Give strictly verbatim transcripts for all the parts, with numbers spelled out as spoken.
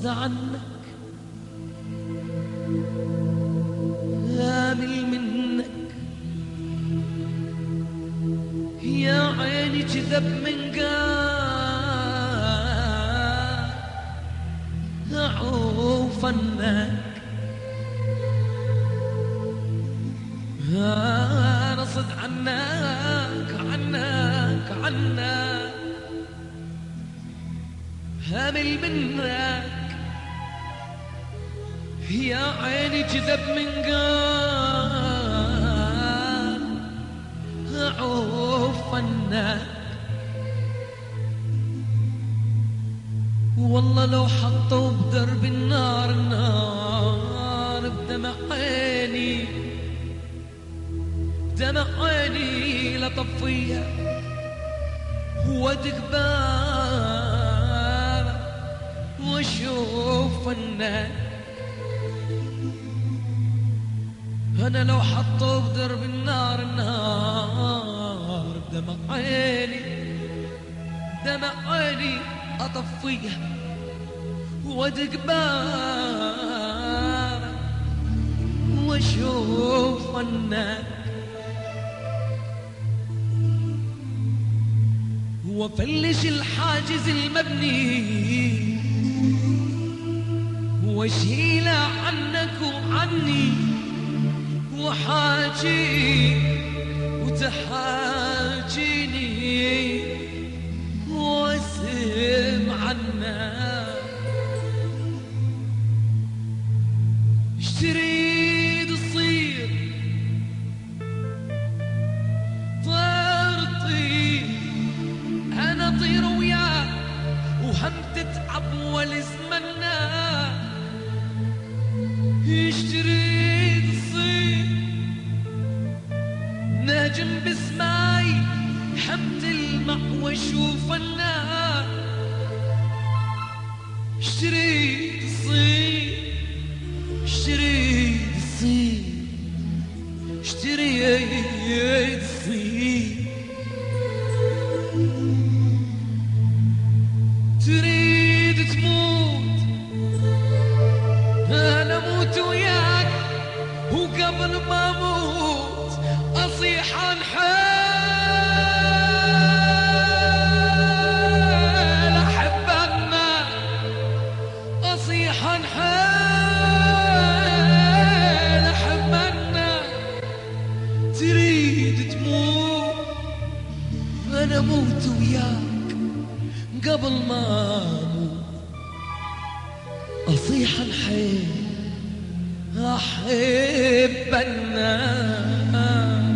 رصد عنك آمل منك يا عيني جذب من قال أعوف عنك رصد عنك عنك عنك هامل منك يا عيني جذب من قال أعوف عنك والله لو حطوا بدرب النار النار بدمع عيني دمع عيني لطفيها وادقبال واشوف النار انا لو حطوا بدرب النار النار بدمع عيني دمع عيني اطفيها وادقبال واشوف النار وفلش الحاجز المبني واشيل عنك وعني وحاجي وتحاجيني واسم عنك اش تريد تصير طير طير انا طير وياك وهم تتعب ولزمنا ايش تريد تصير نجم بسماي هم تلمع واشوف النار ايش تريد تصير ايش تريد تصير ايش تريد تصير تريد تموت انا اموت وياك وقبل ما اموت اصيح عن حيل احبك اصيح عن حيل احبك تريد تموت انا اموت وياك قبل ما اموت اصيح الحيل احب الناس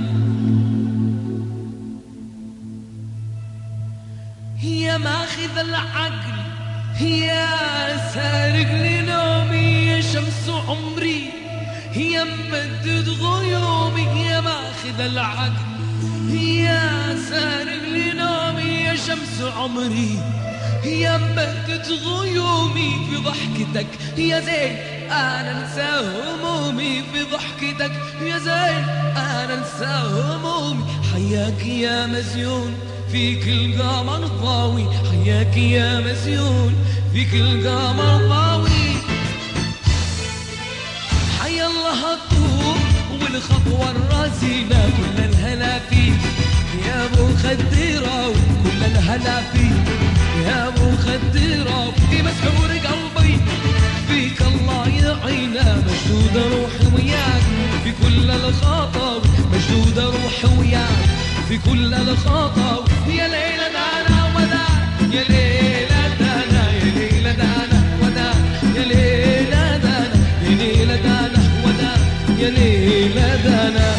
يا ماخذ العقل يا سارق لنومي يا شمس عمري يا ممدد غيومي يا ماخذ العقل يا سارق لنومي يا شمس عمري يا ممدد غيومي في ضحكتك يا زين انا انسى همومي في ضحكتك يا زين انا انسى همومي حياك يا مزيون في كل قمر ضاوي حياك يا مزيون في كل قمر ضاوي حيا الله الطور والخطوة الرزينة كل الهلا فيك يا ابو خديرة كل الهلا فيك يا ابو خديرة في مسحور قلبي فيك الله يعينا مشدود روحي وياك في كل الخطر مشدود روحي وياك في كل الخطر يا ليلة دانا ودا يا ليلة دانا يا ليلة دانا ودا يا ليلة دانا يا ليلة دانا ودا يا ليلة دانا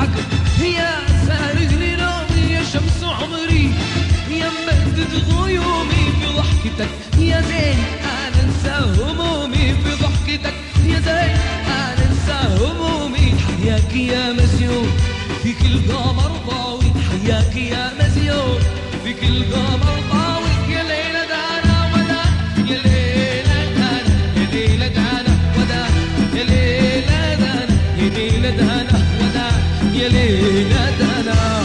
فرحك يا سارق لي نومي يا شمس عمري يا ممدد غيومي في ضحكتك يا زين انا انسى همومي في ضحكتك يا زين انا انسى همومي حياك يا مزيون في كل قمر ضاوي حياك يا مزيون في كل قمر ضاوي يا ليلة دانا ودا يا ليلة دانا يا ليلة دانا ودا يا ليلة دانا يا ليلة دانا ودا يا ليلة دانا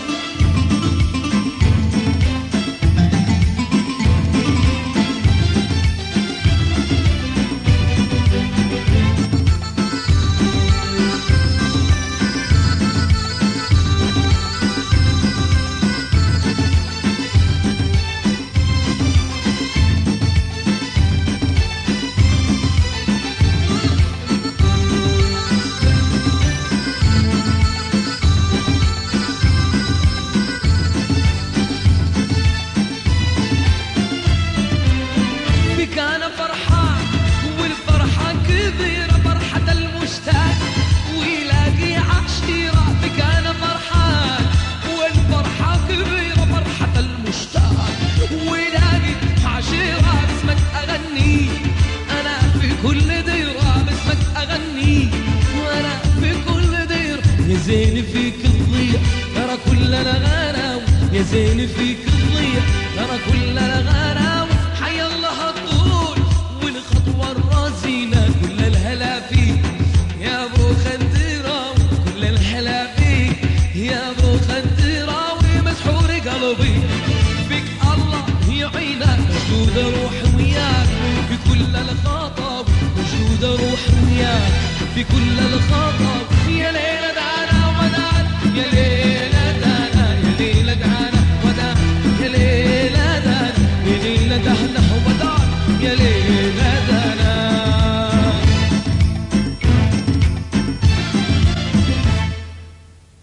زين فيك الضيع ترى كلنا غناوي يا زين فيك الضيع ترى كلنا غناوي حي الله الطول والخطوة الرزينة كل الهلا فيك يا ابو خدراوي كل الهلا فيك يا ابو خدراوي مسحور قلبي بك الله يعينك وجود روح وياك في كل الخطب وجود روح وياك في كل الخطب يا ليلة دانا ودان يا ليلة